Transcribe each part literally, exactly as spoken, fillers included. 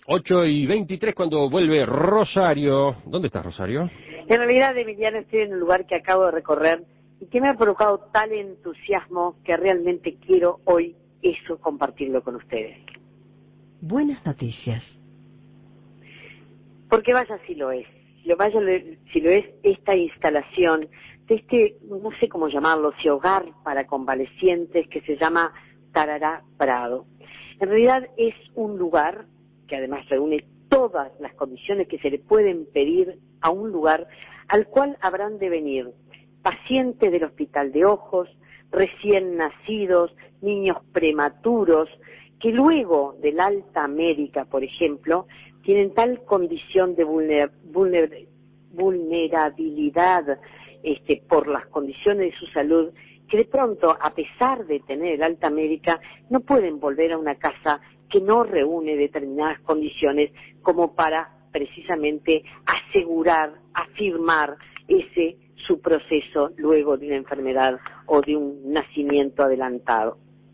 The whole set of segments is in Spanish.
ocho y veintitrés cuando vuelve Rosario. ¿Dónde estás, Rosario? En realidad, Emiliano, estoy en un lugar que acabo de recorrer y que me ha provocado tal entusiasmo que realmente quiero hoy eso compartirlo con ustedes. Buenas noticias. Porque vaya si lo es. Lo vaya si lo es esta instalación de este, no sé cómo llamarlo, si hogar para convalecientes que se llama Tarará Prado. En realidad es un lugar que además reúne todas las condiciones que se le pueden pedir a un lugar al cual habrán de venir pacientes del Hospital de Ojos, recién nacidos, niños prematuros, que luego del alta médica, por ejemplo, tienen tal condición de vulner, vulner, vulnerabilidad este, por las condiciones de su salud, que de pronto, a pesar de tener el alta médica, no pueden volver a una casa que no reúne determinadas condiciones como para precisamente asegurar, afirmar ese su proceso luego de una enfermedad o de un nacimiento adelantado.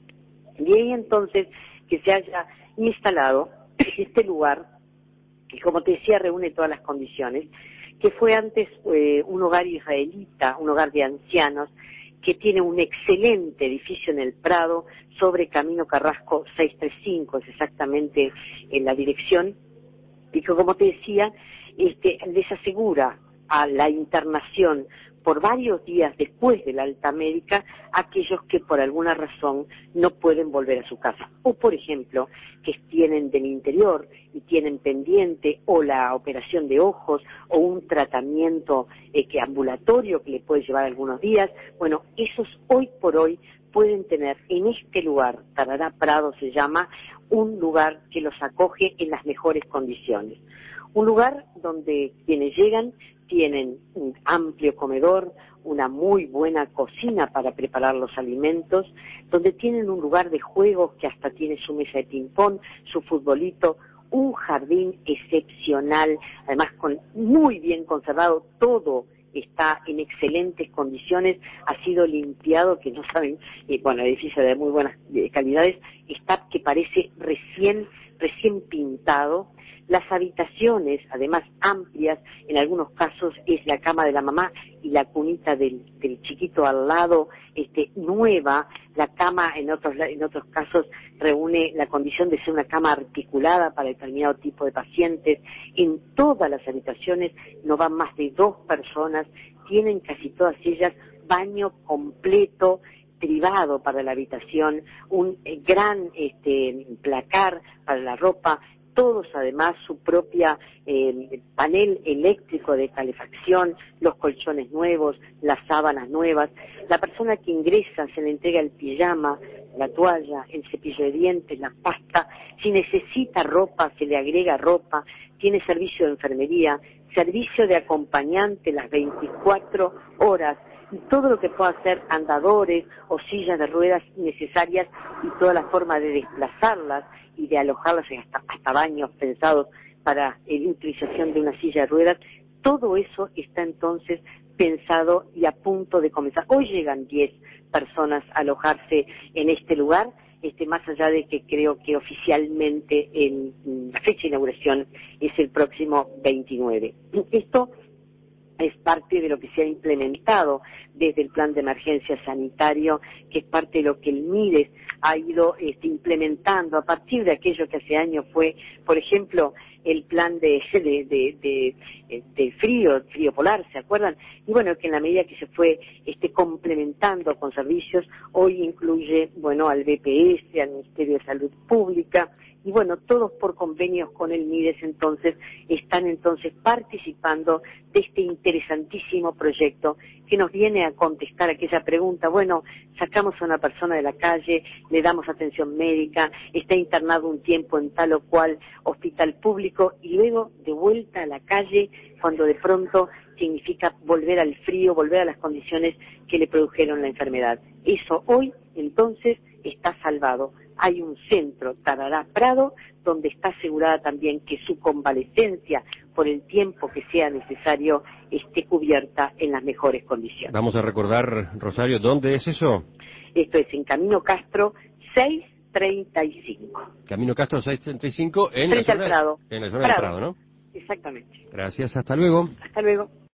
Y ahí entonces que se haya instalado este lugar, que como te decía reúne todas las condiciones, que fue antes eh, un hogar israelita, un hogar de ancianos, que tiene un excelente edificio en el Prado, sobre Camino Carrasco seiscientos treinta y cinco, es exactamente en la dirección, y que como te decía, este, les asegura a la internación por varios días después de la alta médica a aquellos que por alguna razón no pueden volver a su casa. O, por ejemplo, que tienen del interior y tienen pendiente o la operación de ojos o un tratamiento eh, que ambulatorio que le puede llevar algunos días. Bueno, esos hoy por hoy pueden tener en este lugar, Tarará Prado se llama, un lugar que los acoge en las mejores condiciones. Un lugar donde quienes llegan tienen un amplio comedor, una muy buena cocina para preparar los alimentos, donde tienen un lugar de juegos que hasta tiene su mesa de ping-pong, su futbolito, un jardín excepcional, además con muy bien conservado, todo está en excelentes condiciones, ha sido limpiado, que no saben, eh, bueno, el edificio de muy buenas eh, calidades, está que parece recién, recién pintado. Las habitaciones, además amplias, en algunos casos es la cama de la mamá y la cunita del, del chiquito al lado, este, nueva. La cama en otros, en otros casos reúne la condición de ser una cama articulada para determinado tipo de pacientes. En todas las habitaciones no van más de dos personas, tienen casi todas ellas baño completo, privado para la habitación, un eh, gran este, placar para la ropa, todos además su propia eh, panel eléctrico de calefacción, los colchones nuevos, las sábanas nuevas. La persona que ingresa se le entrega el pijama, la toalla, el cepillo de dientes, la pasta. Si necesita ropa, se le agrega ropa. Tiene servicio de enfermería, servicio de acompañante las veinticuatro horas. Y todo lo que pueda hacer andadores o sillas de ruedas necesarias y toda la forma de desplazarlas y de alojarlas en hasta, hasta baños pensados para la utilización de una silla de ruedas, todo eso está entonces pensado y a punto de comenzar. Hoy llegan diez personas a alojarse en este lugar, este, más allá de que creo que oficialmente en la fecha de inauguración es el próximo veintinueve. Esto es parte de lo que se ha implementado desde el plan de emergencia sanitario, que es parte de lo que el MIDES ha ido este, implementando a partir de aquello que hace años fue, por ejemplo, el plan de, de, de, de, de frío, frío polar, ¿se acuerdan? Y bueno, que en la medida que se fue este, complementando con servicios, hoy incluye, bueno, al B P S, al Ministerio de Salud Pública, y bueno, todos por convenios con el MIDES entonces están entonces participando de este interesantísimo proyecto que nos viene a contestar aquella pregunta, bueno, sacamos a una persona de la calle, le damos atención médica, está internado un tiempo en tal o cual hospital público y luego de vuelta a la calle cuando de pronto significa volver al frío, volver a las condiciones que le produjeron la enfermedad. Eso hoy entonces está salvado. Hay un centro, Tarará Prado, donde está asegurada también que su convalecencia por el tiempo que sea necesario esté cubierta en las mejores condiciones. Vamos a recordar, Rosario, ¿dónde es eso? Esto es en Camino Castro seiscientos treinta y cinco. Camino Castro seiscientos treinta y cinco en la Frente al zona, Prado. en la zona del Prado, ¿no? Exactamente. Gracias, hasta luego. Hasta luego.